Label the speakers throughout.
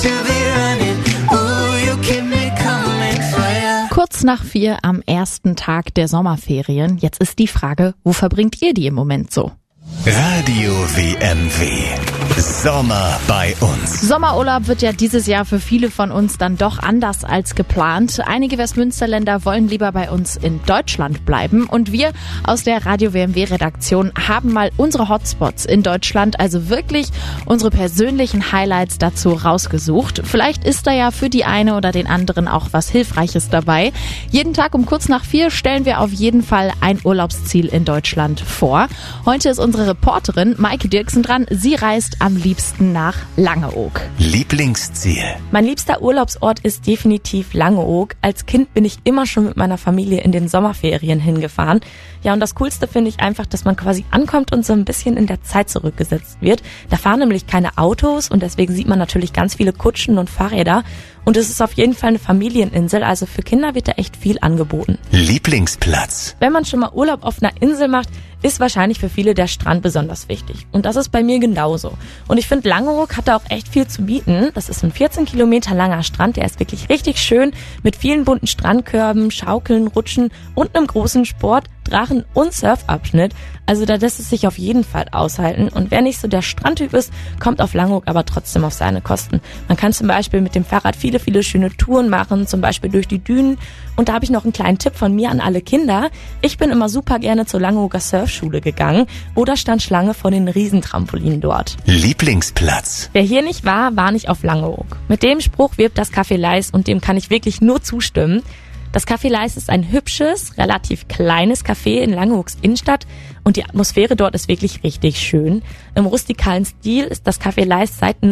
Speaker 1: to be running. Ooh, you keep me coming fire.
Speaker 2: Kurz nach 4 am ersten Tag der Sommerferien. Jetzt ist die Frage, wo verbringt ihr die im Moment so?
Speaker 3: Radio WMW. Sommer bei uns.
Speaker 2: Sommerurlaub wird ja dieses Jahr für viele von uns dann doch anders als geplant. Einige Westmünsterländer wollen lieber bei uns in Deutschland bleiben. Und wir aus der Radio WMW-Redaktion haben mal unsere Hotspots in Deutschland, also wirklich unsere persönlichen Highlights dazu rausgesucht. Vielleicht ist da ja für die eine oder den anderen auch was Hilfreiches dabei. Jeden Tag um kurz nach 4 stellen wir auf jeden Fall ein Urlaubsziel in Deutschland vor. Heute ist unsere Reporterin Maike Dirksen dran. Sie reist am liebsten nach Langeoog.
Speaker 3: Lieblingsziel.
Speaker 4: Mein liebster Urlaubsort ist definitiv Langeoog. Als Kind bin ich immer schon mit meiner Familie in den Sommerferien hingefahren. Ja, und das Coolste finde ich einfach, dass man quasi ankommt und so ein bisschen in der Zeit zurückgesetzt wird. Da fahren nämlich keine Autos und deswegen sieht man natürlich ganz viele Kutschen und Fahrräder. Und es ist auf jeden Fall eine Familieninsel, also für Kinder wird da echt viel angeboten.
Speaker 3: Lieblingsplatz.
Speaker 4: Wenn man schon mal Urlaub auf einer Insel macht, ist wahrscheinlich für viele der Strand besonders wichtig. Und das ist bei mir genauso. Und ich finde, Langeoog hat da auch echt viel zu bieten. Das ist ein 14 Kilometer langer Strand, der ist wirklich richtig schön mit vielen bunten Strandkörben, Schaukeln, Rutschen und einem großen Sport-, Drachen- und Surfabschnitt. Also da lässt es sich auf jeden Fall aushalten. Und wer nicht so der Strandtyp ist, kommt auf Langeoog aber trotzdem auf seine Kosten. Man kann zum Beispiel mit dem Fahrrad viele schöne Touren machen, zum Beispiel durch die Dünen. Und da habe ich noch einen kleinen Tipp von mir an alle Kinder. Ich bin immer super gerne zur Langeooger Surfschule gegangen oder stand Schlange vor den Riesentrampolinen dort.
Speaker 3: Lieblingsplatz.
Speaker 4: Wer hier nicht war, war nicht auf Langeoog. Mit dem Spruch wirbt das Café Leis und dem kann ich wirklich nur zustimmen. Das Café Leis ist ein hübsches, relativ kleines Café in Langeoogs Innenstadt und die Atmosphäre dort ist wirklich richtig schön. Im rustikalen Stil ist das Café Leis seit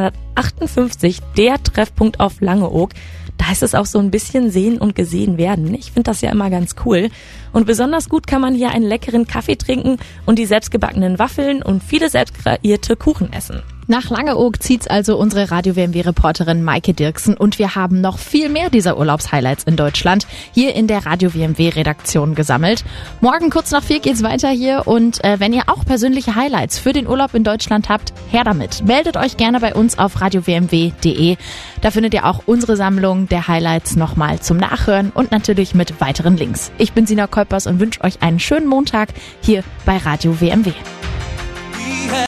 Speaker 4: 1958 der Treffpunkt auf Langeoog. Da ist es auch so ein bisschen sehen und gesehen werden. Ich finde das ja immer ganz cool. Und besonders gut kann man hier einen leckeren Kaffee trinken und die selbstgebackenen Waffeln und viele selbst kreierte Kuchen essen.
Speaker 2: Nach Langeoog zieht's also unsere Radio WMW-Reporterin Maike Dirksen und wir haben noch viel mehr dieser Urlaubshighlights in Deutschland hier in der Radio WMW-Redaktion gesammelt. Morgen kurz nach 4 geht's weiter hier und wenn ihr auch persönliche Highlights für den Urlaub in Deutschland habt, her damit. Meldet euch gerne bei uns auf radiowmw.de. Da findet ihr auch unsere Sammlung der Highlights nochmal zum Nachhören und natürlich mit weiteren Links. Ich bin Sina Kolpers und wünsche euch einen schönen Montag hier bei Radio WMW.